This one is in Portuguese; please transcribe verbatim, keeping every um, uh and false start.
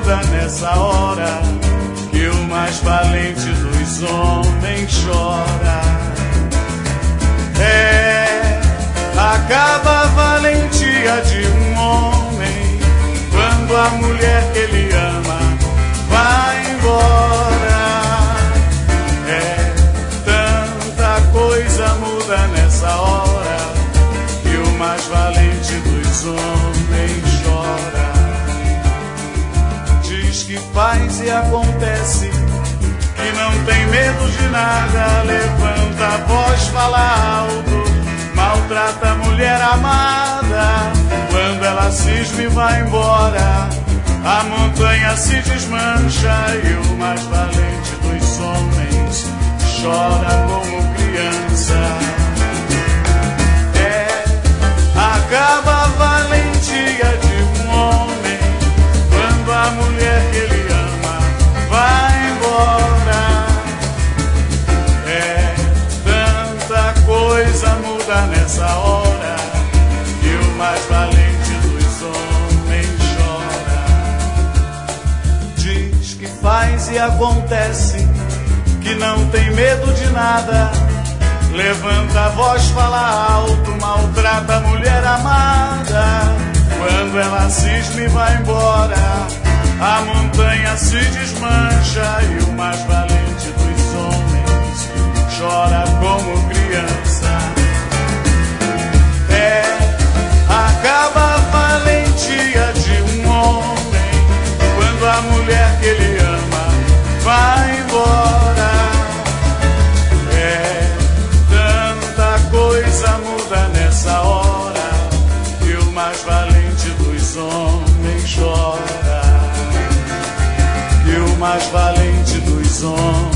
muda nessa hora que o mais valente dos homens chora. É, acaba a valentia de um homem quando a mulher que ele ama vai embora. É, tanta coisa muda nessa hora que o mais valente dos homens chora. Diz que faz e acontece, que não tem medo de nada, levanta a voz, fala alto, maltrata a mulher amada. Quando ela cisma e vai embora, a montanha se desmancha e o mais valente dos homens chora como criança. É, acaba a valentia de um homem quando a mulher que ele ama vai embora. É, tanta coisa muda nessa hora que o mais valente dos homens chora. Diz que faz e acontece, que não tem medo de nada, levanta a voz, fala alto, maltrata a mulher amada. Quando ela cisma e vai embora, a montanha se desmancha e o mais valente dos homens chora como criança. É, acaba a valentia de um homem quando a mulher que ele ama vai embora. É, tanta coisa muda nessa hora que o mais valente dos homens chora. Que o mais valente dos homens